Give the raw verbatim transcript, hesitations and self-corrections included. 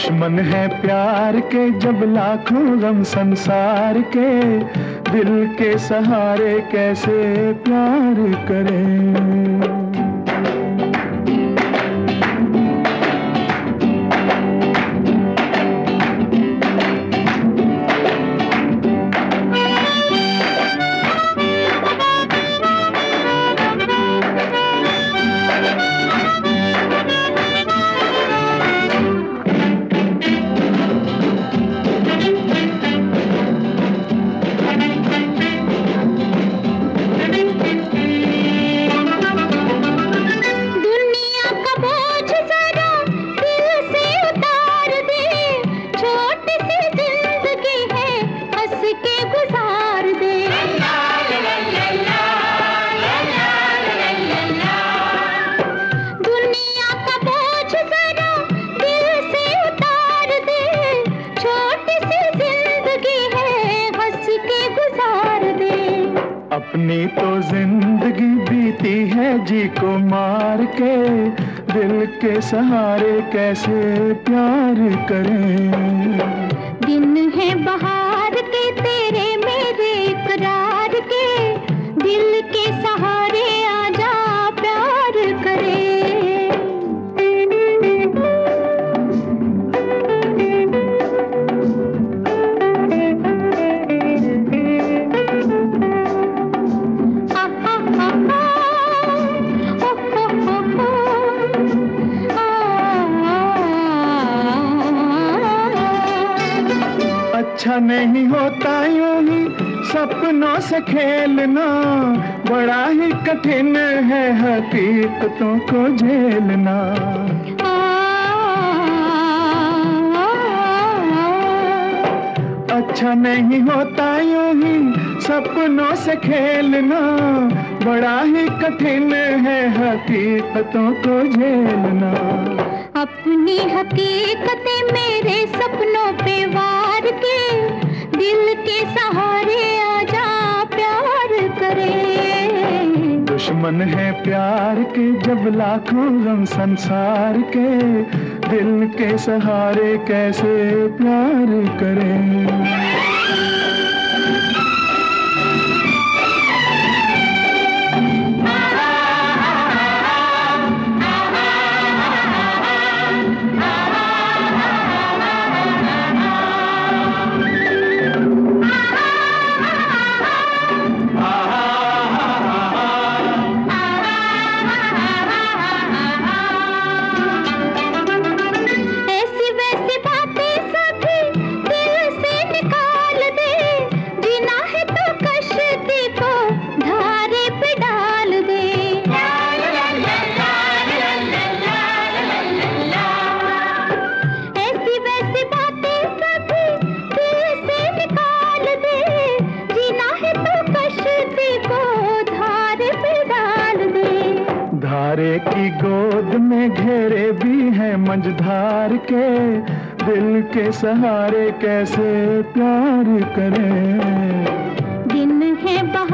दुश्मन है प्यार के जब लाखों गम संसार के, दिल के सहारे कैसे प्यार करें। अपनी तो जिंदगी बीती है जी को मार के, दिल के सहारे कैसे प्यार करें। दिन है बहार के तेरे मेरे इकरार के, दिल के सहारे आजा प्यार करें। अच्छा नहीं होता यूं ही सपनों से खेलना, बड़ा ही कठिन है हकीकतों को झेलना। अच्छा नहीं होता यूं ही सपनों से खेलना, बड़ा ही कठिन है हकीकतों को झेलना। अपनी हकीकतें मेरे सपनों पे वार के, दिल के सहारे आजा प्यार करें। दुश्मन है प्यार के जब लाखों गम संसार के, दिल के सहारे कैसे प्यार करें। धारे की गोद में घेरे भी हैं मंझधार के, दिल के सहारे कैसे प्यार करें। दिन है